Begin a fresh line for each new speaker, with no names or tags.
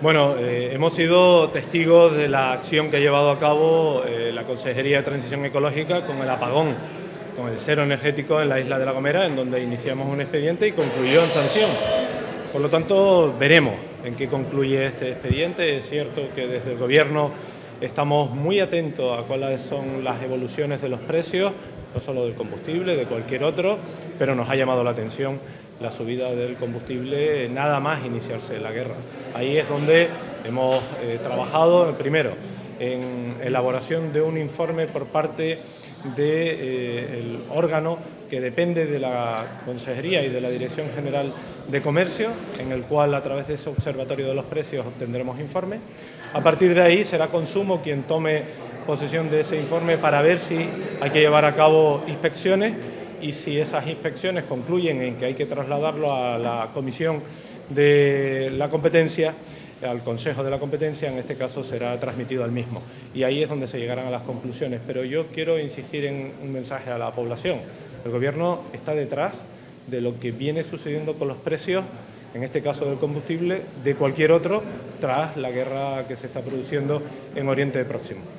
Bueno, hemos sido testigos de la acción que ha llevado a cabo la Consejería de Transición Ecológica con el apagón, con el cero energético en la isla de La Gomera, en donde iniciamos un expediente y concluyó en sanción. Por lo tanto, veremos en qué concluye este expediente. Es cierto que desde el Gobierno estamos muy atentos a cuáles son las evoluciones de los precios, no solo del combustible, de cualquier otro, pero nos ha llamado la atención la subida del combustible nada más iniciarse la guerra. Ahí es donde hemos trabajado, primero, en elaboración de un informe por parte del órgano que depende de la Consejería y de la Dirección General de Comercio, en el cual a través de ese observatorio de los precios obtendremos informe. A partir de ahí será Consumo quien tome posesión de ese informe para ver si hay que llevar a cabo inspecciones y si esas inspecciones concluyen en que hay que trasladarlo a la Comisión de la Competencia, al Consejo de la Competencia, en este caso será transmitido al mismo. Y ahí es donde se llegarán a las conclusiones. Pero yo quiero insistir en un mensaje a la población. El Gobierno está detrás de lo que viene sucediendo con los precios, en este caso del combustible, de cualquier otro, tras la guerra que se está produciendo en Oriente Próximo.